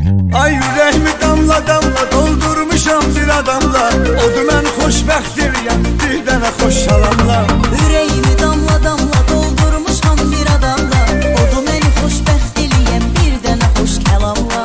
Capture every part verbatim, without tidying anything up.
Ay ürəyimi damla damla doldurmuşam bir adamla. Odur mən xoşbəxtiriyəm bir dənə xoş salamla. Ürəyimi damla damla doldurmuşam bir adamla. Odur məni xoşbəxt eləyəm bir dənə xoş kəlamla.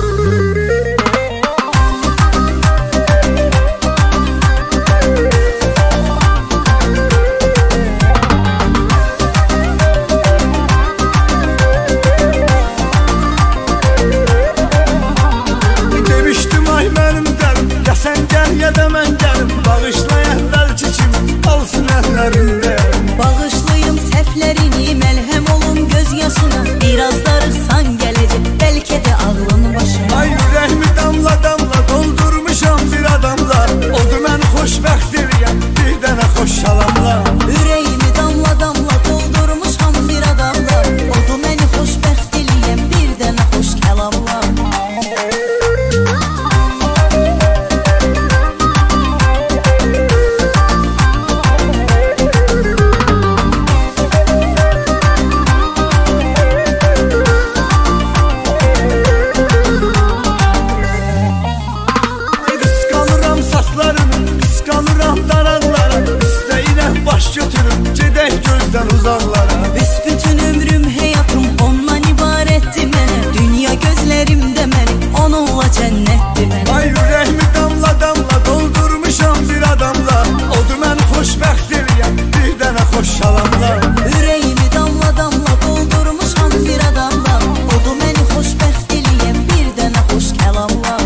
Sən gəl ya da mən gəlim, bağışla əvvəlki kimi qalsın əllərində. Bağışlayım səhvlərini, məlhəm olum göz yaşına. Biraz darıxsan gələcək, bəlkə də ağlın başına. Ay ürəyimi damla damla doldurmuşam bir adamla. Odur mən xoşbəxtiriyəm bir dənə xoş salamla. Ürəyimi damla damla doldurmuşam bir adamla. Odur məni xoşbəxt eləyəm bir dənə xoş kəlamla. Uzaqlara. Büsbütün ömrüm, həyatım ondan ibarətdir mənə. Dünya gözlərimdə mənim, onunla cənnətdir mənə. Ay ürəyimi damla damla doldurmuşam bir adamla. Odur mən xoşbəxtiriyəm bir dənə xoş salamla. Ürəyimi damla damla doldurmuşam bir adamla. Odur məni xoşbəxt eləyəm bir dənə xoş kəlamla.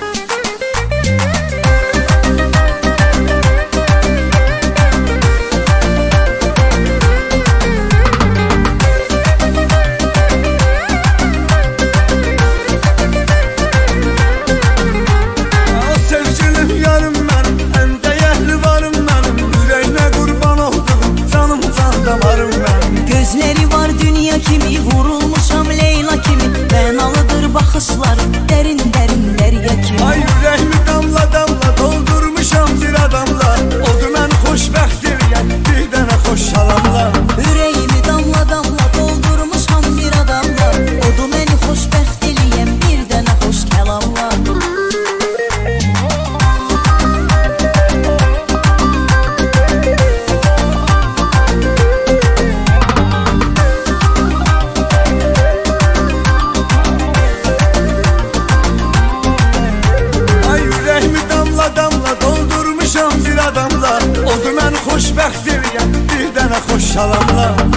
Gözləri var dünya kimi, vurulmuşam Leyla kimi. Mənalıdır baxışlarım, dərin dərin dərya kimi. Ay ürəyimi damla damla doldurmuşam bir adamla. Odur mən xoşbəxtiriyəm bir dənə xoş salamla. Ürəyimi damla damla doldurmuşam bir adamla. Odur məni xoşbəxt eləyəm bir dənə xoş kəlamla. Odur mən xoşbəxtiriyəm bir dənə xoş salamla.